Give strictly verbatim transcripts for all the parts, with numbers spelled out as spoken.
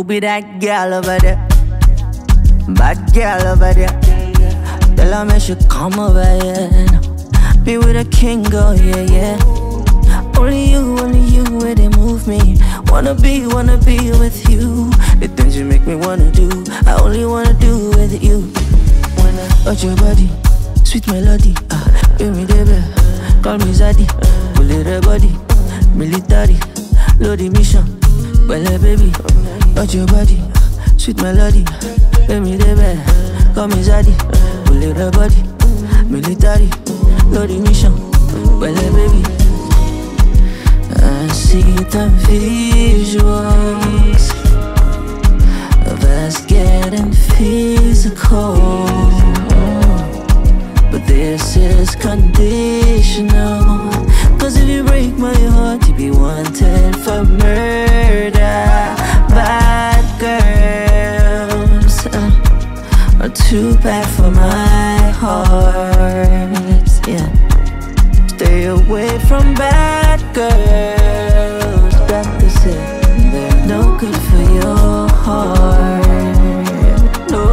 be that girl over there? Bad girl over there. Tell her me she come over here now. Be with a king, oh yeah, yeah. Only you, only you, where they move me. Wanna be, wanna be with you. The things you make me wanna do, I only wanna do with you. When I touch your body, sweet melody, ah, give me the bell, call me Zaddy. Pull it a body, military, load the mission. Well, baby, touch your body, sweet melody, give me the bell, call me Zaddy. Pull it a body, military, load the mission. Well, baby, I see the visuals of us getting physical, but this is conditional. Cause if you break my heart, you be wanted for murder. Bad girls uh, are too bad for my heart, yeah. Stay away from bad girls. Doctor said they're no good for your heart. No.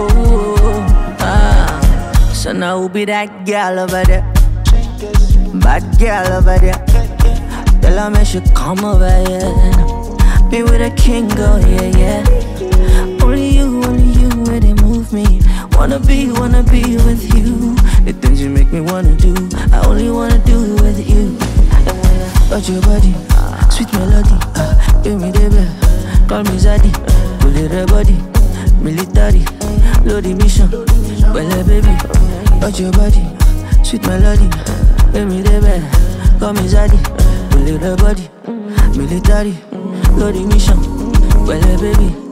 Ah. So now who be that girl over there? Bad girl over there. Tell her me she come over here now. Be with a king, oh yeah, yeah. Only you, only you, where they move me. Wanna be, wanna be with you. The things you make me wanna do, I only wanna do with you. And when I touch your body, sweet melody, uh, give me the bell, call me Zaddy. Pull it a body, military, load the mission. Well, baby, touch your body, sweet melody, give me the bell, call me Zaddy. Pull it a body, military, load the mission. Well, baby.